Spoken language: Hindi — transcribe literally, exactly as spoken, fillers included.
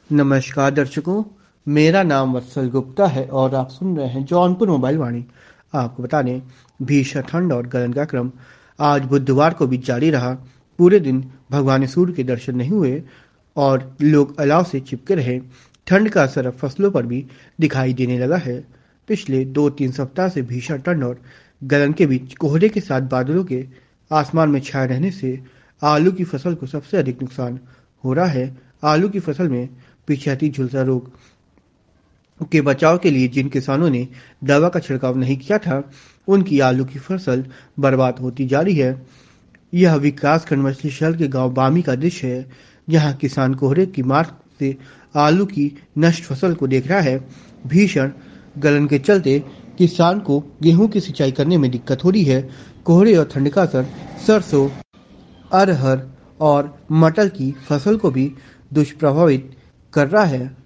नमस्कार दर्शकों, मेरा नाम वत्सल गुप्ता है और आप सुन रहे हैं जौनपुर मोबाइल वाणी। आपको बता दें, भीषण ठंड और गलन का क्रम आज बुधवार को भी जारी रहा। पूरे दिन भगवान सूर्य के दर्शन नहीं हुए और लोग अलाव से चिपके रहे। ठंड का असर अब फसलों पर भी दिखाई देने लगा है। पिछले दो तीन सप्ताह से भीषण ठंड और गलन के बीच कोहरे के साथ बादलों के आसमान में छाए रहने से आलू की फसल को सबसे अधिक नुकसान हो रहा है। आलू की फसल में पिछैती झुलसा रोग के बचाव के लिए जिन किसानों ने दवा का छिड़काव नहीं किया था, उनकी आलू की फसल बर्बाद होती जा रही है। यह विकासखंड मछली शहर के गांव बामी का दृश्य है, जहां किसान कोहरे की मार से आलू की नष्ट फसल को देख रहा है। भीषण गलन के चलते किसान को गेहूं की सिंचाई करने में दिक्कत हो रही है। कोहरे और ठंड का असर सरसों, अरहर और मटर की फसल को भी दुष्प्रभावित कर रहा है।